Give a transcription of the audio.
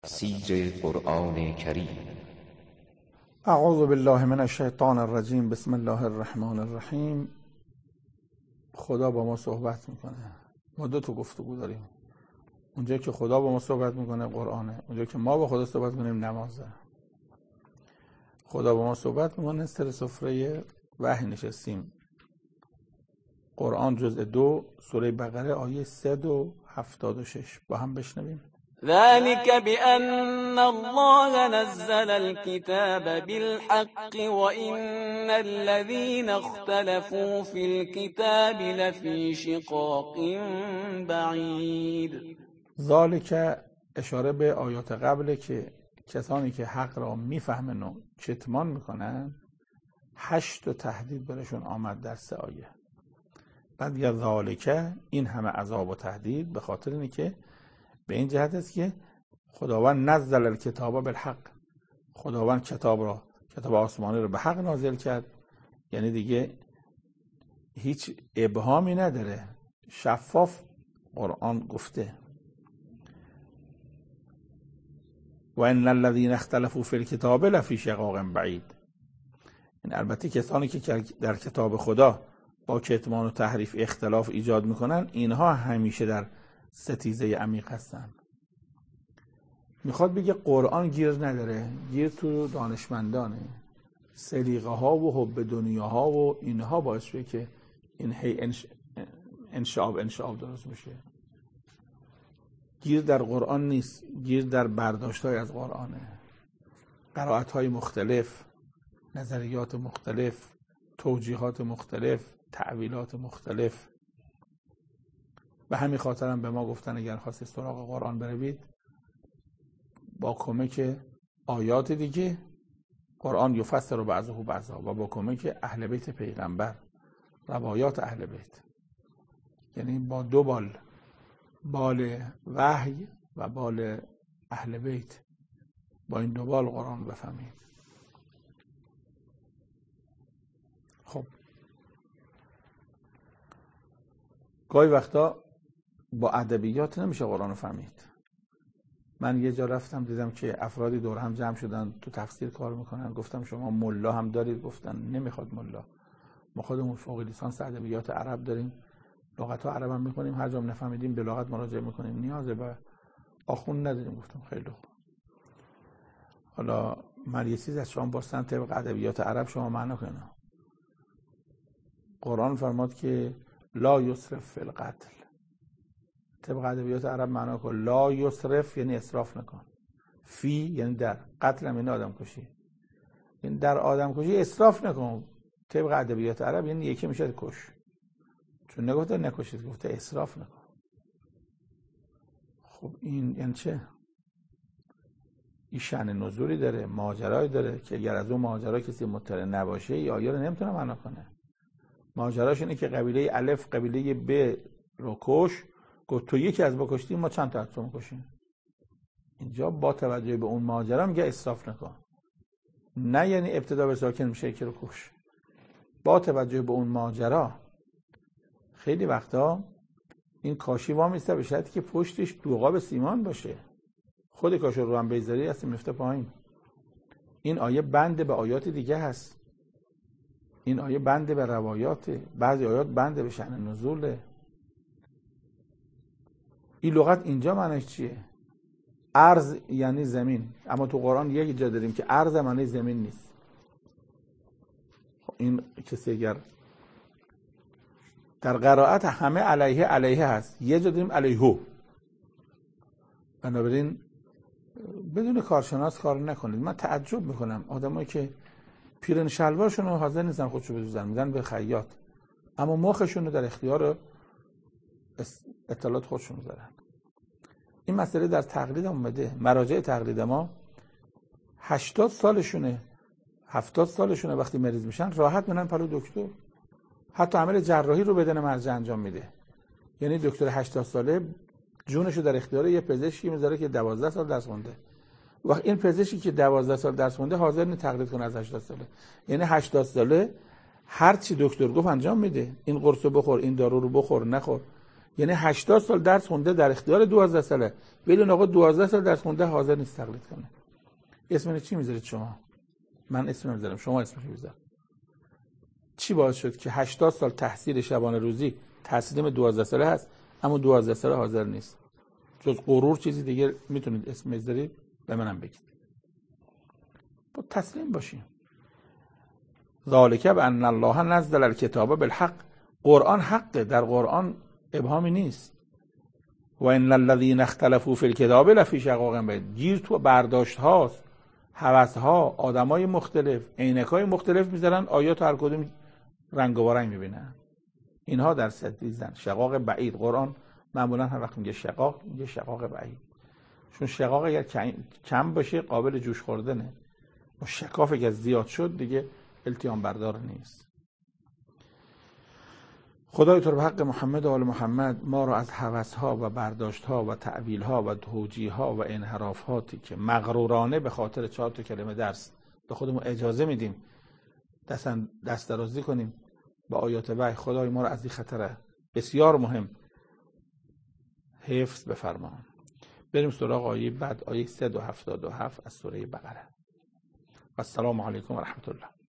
تفسیر قرآن کریم. اعوذ بالله من الشیطان الرجیم. بسم الله الرحمن الرحیم. خدا با ما صحبت میکنه. ما دو تا گفتگو داریم. اونجایی که خدا با ما صحبت میکنه قرآنه، اونجایی که ما با خدا صحبت کنیم نمازه. خدا با ما صحبت میکنه، سر سفره وحی نشستیم. قرآن جزء 2 سوره بقره آیه 376 با هم بشنویم. ذلك بأن الله نزل الكتاب بالحق وإن الذين اختلفوا في الكتاب لفي شقاق بعید. ذالک اشاره به آیات قبله که کسانی که حق را میفهمن و کتمان میکنن 8 تهدید برشون آمد در 3 آیه. بعد یا ذالک، این همه عذاب و تهدید به خاطر اینه که به این جهت است که خداوند نزل الکتاب بالحق، خداوند کتاب آسمانی رو به حق نازل کرد، یعنی دیگه هیچ ابهامی نداره، شفاف قرآن گفته. و ان الذين اختلفوا في الكتاب لفی شقاق بعید. این البته کسانی که در کتاب خدا با کتمان و تحریف اختلاف ایجاد میکنن، اینها همیشه در ستیزه عمیق هستن. میخواد بگه قرآن گیر نداره، گیر تو دانشمندانه. سلیقه ها و حب دنیا ها و اینها باعث شده که این هی انشعاب درست بشه. گیر در قرآن نیست، گیر در برداشت های از قرآنه. قرائت های مختلف، نظریات مختلف، توجیهات مختلف، تعویلات مختلف. به همین خاطر هم به ما گفتن اگر خواستید سراغ قرآن بروید با کمک آیات دیگه، قرآن یفسر بعضه بعضا، و با کمک اهل بیت پیغمبر، روایات اهل بیت، یعنی با 2 بال وحی و بال اهل بیت، با این 2 بال قرآن بفهمید. خب گاهی وقتا با ادبیات نمیشه قرآن رو فهمید. من یه جا رفتم دیدم که افرادی دور هم جمع شدن تو تفسیر کار میکنن. گفتم شما ملا هم دارید؟ گفتن نمیخواد ملا، ما خودمون فوق لیسانس ادبیات عرب داریم، لغت ها عرب هم میکنیم، هر جا نفهمیدیم به لغت مراجعه میکنیم، نیاز به آخوند نداریم. گفتم خیلی خوب. حالا من یه چیز از شما باستم طبق ادبیات عرب شما معنا کنه. قرآن فرماد که لا یسرف فی القتل. طبق ادبیات عرب معنا کن لا یسرف یعنی اسراف نکن، فی یعنی در، قتل هم یعنی آدم کشی، یعنی در آدم کشی اسراف نکن. طبق ادبیات عرب یعنی یکی میشه کش، چون نگفته نکشید، گفته اسراف نکن. خب این یعنی چه؟ این شأن نزولی داره، ماجرایی داره که اگر از اون ماجرا کسی مطلع نباشه این آیه رو نمیتونه معنا کنه. ماجراش اینه که قبیله الف قبیله ب رو کش، گفت تو یکی از بکشتی ما چند تا از تو میکشیم. اینجا با توجه به اون ماجرا میگه اسراف نکن، نه یعنی ابتدا به ساکن میشه که رو کش. با توجه به اون ماجرا خیلی وقتا این کاشی وامیسته به شرطی که پشتش دوغاب سیمان باشه. خود کاش رو هم بیزاری هستی میفته پایین. این آیه بند به آیات دیگه هست، این آیه بند به روایاته، بعضی آیات بند به شأن نزوله. این لغت اینجا معنیش چیه؟ ارض یعنی زمین، اما تو قرآن یک جا داریم که ارض معنی زمین نیست. این کسی اگر در قرائت همه علیه هست، یه جا داریم علیهو. بنابراین بدون کارشناس کار نکنید. من تعجب میکنم آدمایی که پیرن شلوارشون رو حاضر نیستن خودشو بدوزن، میدن به خیاط، اما مخشون رو در اختیار اطلاعات خودشون میذارن. این مسئله در تقلید هم اومده. مراجع تقلید ما 80 سالشونه 70 سالشونه وقتی مریض میشن راحت میرن پلو دکتر، حتی عمل جراحی رو بدن مرجع انجام میده. یعنی دکتر 80 ساله جونشو در اختیار یه پزشکی میذاره که 12 سال درس خونده. وقت این پزشکی که 12 سال درس خونده حاضر نیست تقلید کنه از 80 ساله. یعنی 80 ساله هر چی دکتر گفت انجام میده. این قرصو بخور، این دارو رو بخور، نخور. یعنی 80 سال درس خونده در اختیار 12 ساله، ولی آقا 12 سال درس خونده حاضر نیست تقلید کنه. اسم چی میذارید شما؟ من اسم نمیذارم، شما اسمش بذار. چی باعث شد که 80 سال تحصیل شبانه روزی تسلیم 12 ساله هست اما 12 ساله حاضر نیست؟ جز غرور چیزی دیگه میتونید اسم بذارید؟ به منم بگید. با تسلیم باشیم. ذالک بان الله نزل الکتاب بالحق. قرآن حقه، در قرآن ابهامی نیست. و ان الذین اختلفوا فی الکتاب لفی شقاق بعید. گیر تو برداشت هاست، هوس ها، آدمای مختلف، عینکای مختلف میذارن، آیات هر کدوم رنگ و رنگ میبینن. اینها در ستیزن. شقاق بعید. قرآن معمولا هر وقت میگه شقاق بعید، چون شقاق اگر کم باشه قابل جوش خوردنه، و شکاف اگر زیاد شد دیگه التیام بردار نیست. خدای تو به حق محمد و آل محمد ما رو از هوس‌ها و برداشت‌ها و تأویل‌ها و توجیه‌ها و انحرافاتی که مغرورانه به خاطر 4 تا کلمه درس به خودمون اجازه میدیم دست درازی کنیم با آیات وحی، خدای ما رو از این خطر بسیار مهم حفظ بفرما. بریم سراغ آیه بعد، آیه 177 از سوره بقره. السلام علیکم و رحمت الله.